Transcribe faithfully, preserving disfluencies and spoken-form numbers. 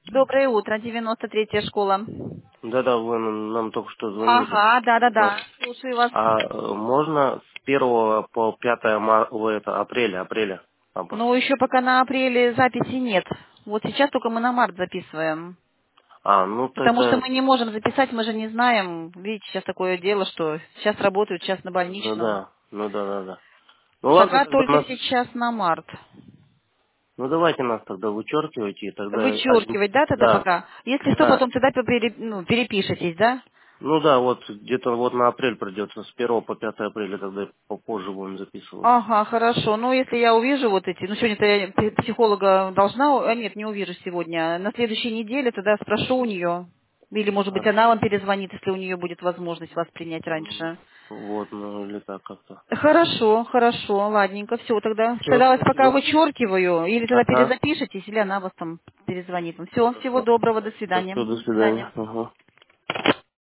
Доброе утро, девяносто третья школа. Да-да, вы нам, нам только что звонили. Ага, А, да-да-да. Слушаю вас. а, э, можно с первого по пятое мар... в это, апреля, апреля? Абы. Ну, еще пока на апреле записи нет. Вот сейчас только мы на март записываем. А, ну Потому что тогда, мы не можем записать, мы же не знаем. Видите, сейчас такое дело, что сейчас работают, сейчас на ну больничном. да, ну да, да, да. Ну ладно, Пока тогда только нас, сейчас на март. ну давайте нас тогда вычеркивайте, и тогда один, Вычеркивать, да, тогда да, пока? Если что, да. потом тогда пере- ну, перепишетесь, да? Ну да, вот где-то вот на апрель придется, с первого по пятое апреля, тогда попозже будем записывать. Ага, хорошо. Ну, если я увижу вот эти, ну, сегодня-то я пи- психолога должна, а нет, не увижу сегодня. На следующей неделе тогда спрошу у нее. Или, может быть, она Хорошо. вам перезвонит, если у нее будет возможность вас принять М, раньше. Вот, ну или так как-то. Хорошо, хорошо, ладненько, все, тогда, Все, тогда вас пока спасибо. вычеркиваю, или тогда Ага. перезапишитесь, или она вас там перезвонит. Все, всего Хорошо. доброго, до Все, свидания. до До свидания. свидания. Ага.